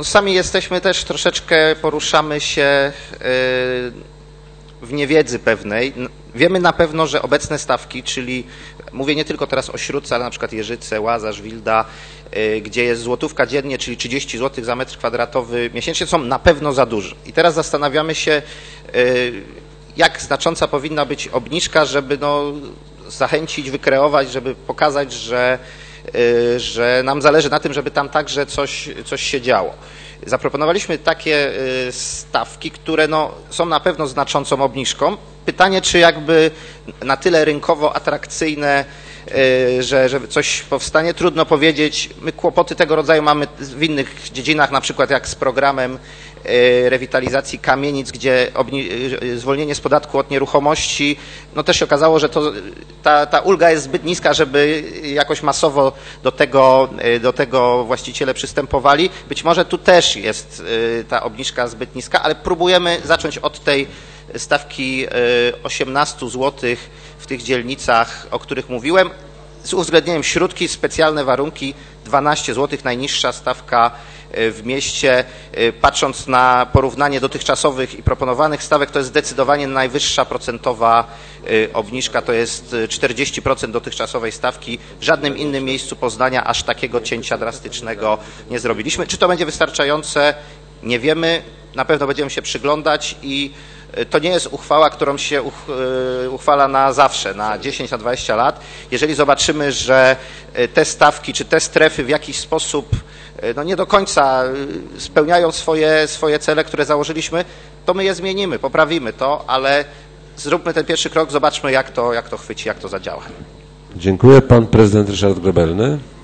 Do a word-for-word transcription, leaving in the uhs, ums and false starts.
No, sami jesteśmy też troszeczkę, poruszamy się w niewiedzy pewnej. Wiemy na pewno, że obecne stawki, czyli mówię nie tylko teraz o Śródce, ale na przykład Jeżyce, Łazarz, Wilda, gdzie jest złotówka dziennie, czyli trzydzieści złotych za metr kwadratowy miesięcznie, są na pewno za duże. I teraz zastanawiamy się, jak znacząca powinna być obniżka, żeby no, zachęcić, wykreować, żeby pokazać, że, że nam zależy na tym, żeby tam także coś, coś się działo. Zaproponowaliśmy takie stawki, które no, są na pewno znaczącą obniżką. Pytanie, czy jakby na tyle rynkowo atrakcyjne, że, że coś powstanie, trudno powiedzieć. My kłopoty tego rodzaju mamy w innych dziedzinach, na przykład jak z programem rewitalizacji kamienic, gdzie zwolnienie z podatku od nieruchomości, no też się okazało, że to, ta, ta ulga jest zbyt niska, żeby jakoś masowo do tego, do tego właściciele przystępowali. Być może tu też jest ta obniżka zbyt niska, ale próbujemy zacząć od tej stawki osiemnaście złotych w tych dzielnicach, o których mówiłem, z uwzględnieniem Śródki, specjalne warunki, dwanaście złotych, najniższa stawka w mieście. Patrząc na porównanie dotychczasowych i proponowanych stawek, to jest zdecydowanie najwyższa procentowa obniżka, to jest czterdzieści procent dotychczasowej stawki. W żadnym innym miejscu Poznania aż takiego cięcia drastycznego nie zrobiliśmy. Czy to będzie wystarczające? Nie wiemy. Na pewno będziemy się przyglądać i to nie jest uchwała, którą się uchwala na zawsze, na dziesięć, na dwadzieścia lat. Jeżeli zobaczymy, że te stawki czy te strefy w jakiś sposób no nie do końca spełniają swoje, swoje cele, które założyliśmy, to my je zmienimy, poprawimy to, ale zróbmy ten pierwszy krok, zobaczmy jak to, jak to chwyci, jak to zadziała. Dziękuję. Pan prezydent Ryszard Grobelny.